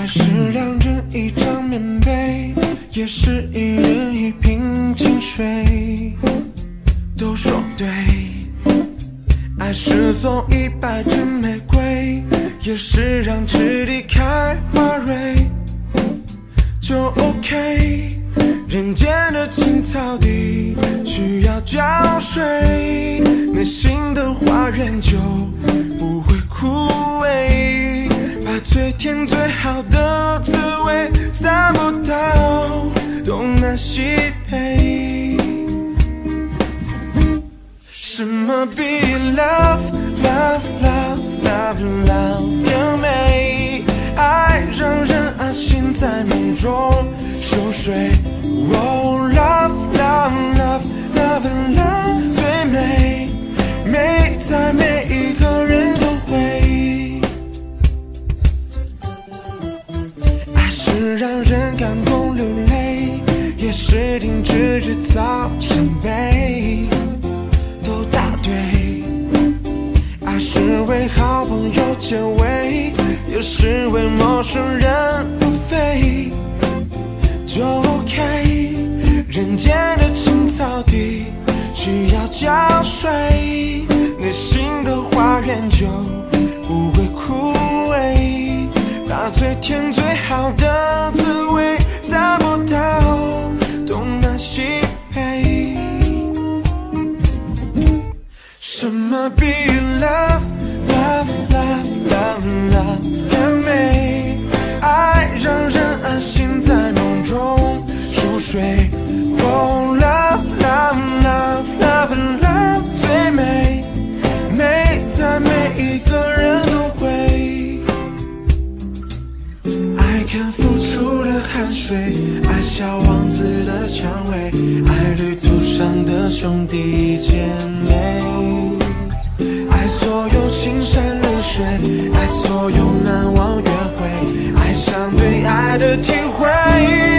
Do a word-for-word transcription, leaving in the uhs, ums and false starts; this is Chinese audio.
爱是两人一张棉被，也是一人一瓶清水。都说对，爱是送一百支玫瑰，也是让池底开花蕊。就 OK， 人间的青草地需要浇水，内心的花园就不会枯萎。把最甜最好的滋味散播到东南西北。什么比 love love love love love 更美？爱让人安心在梦中熟睡。Oh love love love love love 最美，美在每一个人都会。爱是让人感动流泪，也是停止制造伤悲。都答对，爱是为好朋友结尾，也是为陌生人不飞。就 OK， 人间的青草地需要浇水，内心的花园就不会枯萎。把最甜最好的滋味散播到东南西北。什么比 love love love love love 更美？爱让人安心在梦中熟睡。Oh love love love love love 最美，美在每一个人都会。爱看付出的汗水，爱小王子的蔷薇，爱旅途上的兄弟姐妹。爱所有青山绿水，爱所有难忘约会，爱上对爱的体会。